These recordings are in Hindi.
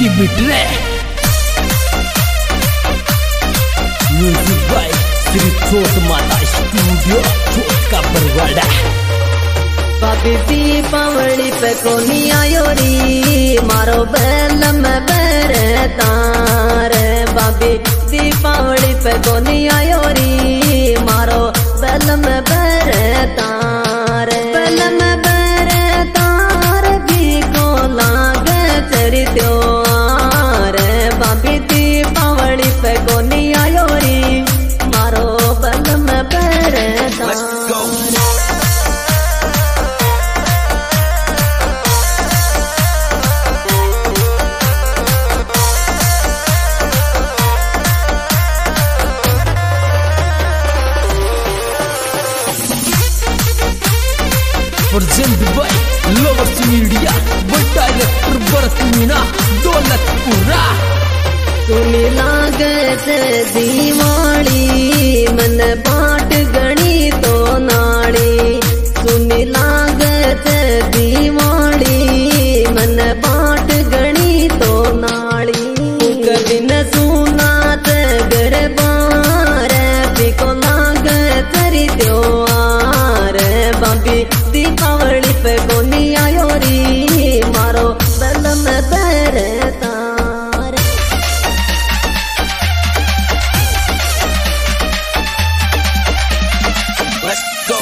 की बिटरे म्यूजिक बाय श्री छोट माता स्टूडियो छोट का बरवाड़ा। बाबी दीपावली पे कोनी आयो री मारो बेल में बेरे तार। बाबी दीपावली पे कोनी आयो री मारो बेल में बेरे तार। बेल में बेरे तार भी को लागे चरी त्योहार। बाबी दीपावली पे कोनी आयो री मारो बेल में बेरे तार। Present by lovers media director Bharat Meena Daulatpura. सुनी लागे से दीवाली मन बाट गणी तो नाड़ी। सुनी लागे से दीवाली मन बाट गणी तो नाड़ी। कभी न सुना ते गरबार पिको लागे तेरी त्योहार। बाबी दीपावली पे कोनी आयो री मारो बेल में बेरे तार। Let's go.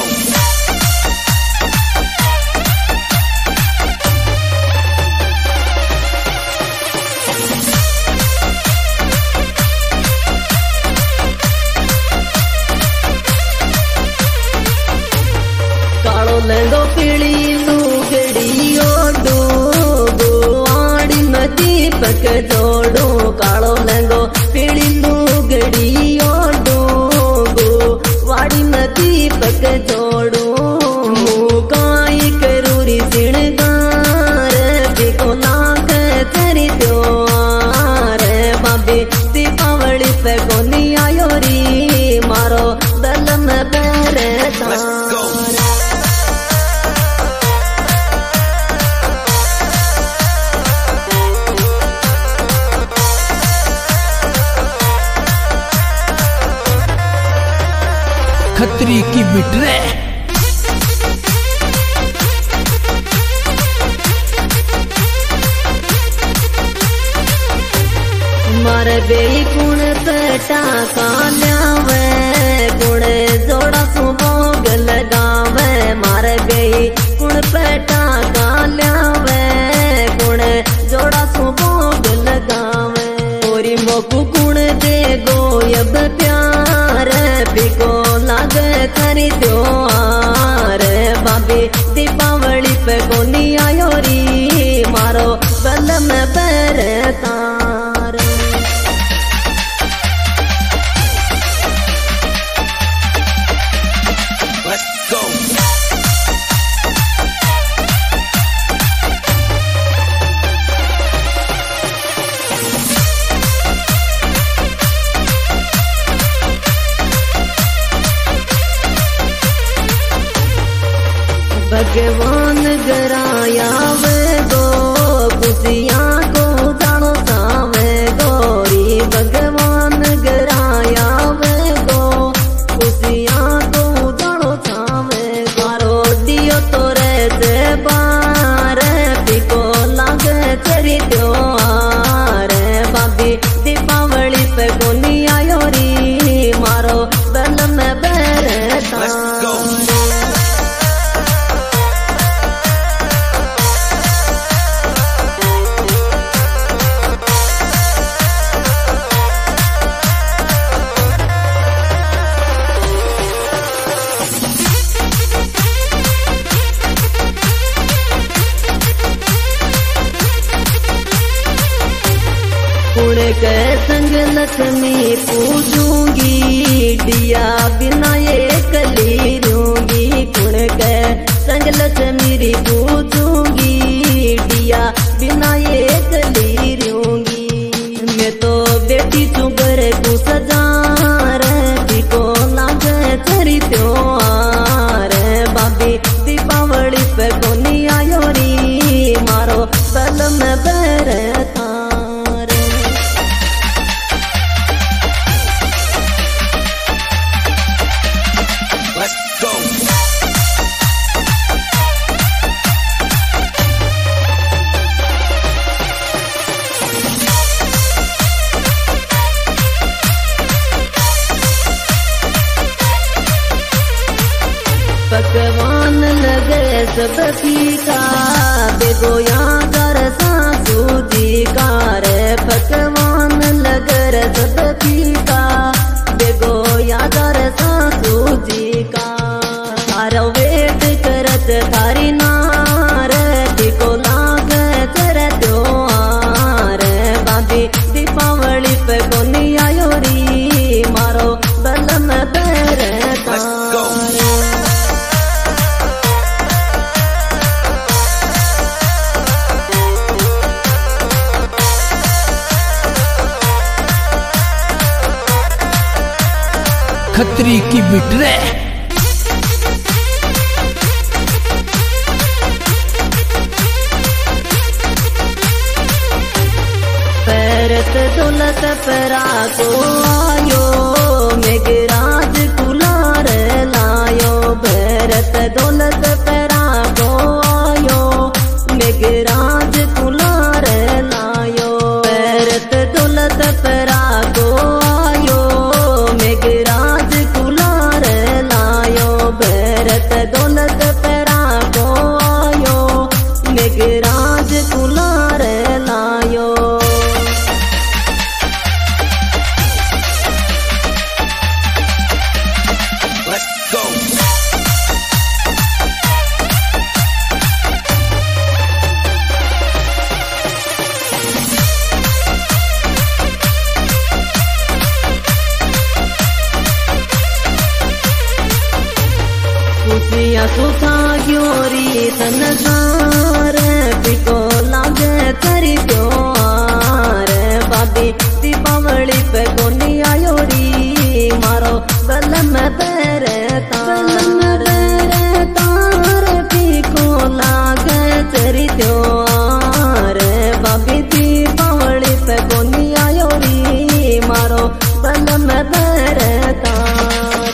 कालो लंगो पीली लुगड़ी ओडो गोवाड़ी में दीपक जोड़ो। कालो लंगो पीली लुगड़ी ओडो गोवाड़ी में दीपक जोड़ो। मुकाई करूरी सिणगार बिको लाग तेरी त्योहार। बाबी दीपावली पे कोनी आयो री मारो बेल में बेरे तार। खतरी की बिटरे मारे बेई कुण पेटा का ल्यावे कुण जोड़ा सुभोग लगावे। मारे बेई कुण पेटा का ल्यावे कुण जोड़ा सुभोग लगावे। ओरी मोकू कुण दे गोयब प्यार पिको लागे करी त्योहार। बाबी दीपावली पे कोनी आयो री मारो बेल में बेरे तार। Let's go. भगवान गराया वे गो खुशियाँ को जानो सावे गोरी। भगवान गराया वे गो खुशियाँ को जानो सावे। मारो दियो तोरे से बार पिको लागे तेरी त्योहार। बाबी दीपावली पे कोनी आयो री मारो बेल में बेरे तार। कुण के संग लक्ष्मी पूजूंगी दिया बिना ये कली रूंगी। कुण के संग लक्ष्मी पूजूंगी दिया बिना ये कली रूंगी। मैं तो बेटी चुबर को सजार को लागे तेरी त्योहार। बाबी दीपावली पे कोनी आयो री मारो बेल में बेरे तार। सब फीका बेगोया कर सासू जी का रे पकवान लगर सब फीका बेगोया कर सासू जी का थारो वेट करत थारी नार को लाग कर त्योहार बाबी दीपावली पे कोनी आयो री मारो बलम बैर खतरी की बिटरे पैरत दौलत परा को आयो मेघराज कुलार लायो भैरत दौलत परा को आयो मेघराज कुलार लायो पैरत दौलत परा को आयो मेघराज कुलार लायो भैरत दौलत परा को आयो मेघराज कुलार लायो खुशियाँ सुखा ग्योरी संसार पिको लागे करी त्योहार बाबी दीपावली पे कोनी आयो री मारो बलम बैर तार पिको लागे करी त्योहार बाबी दीपावली पे कोनी आयो री मारो बलम बैर तार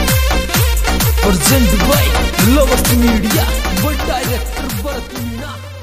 present by lovers media, director Bharat Meena.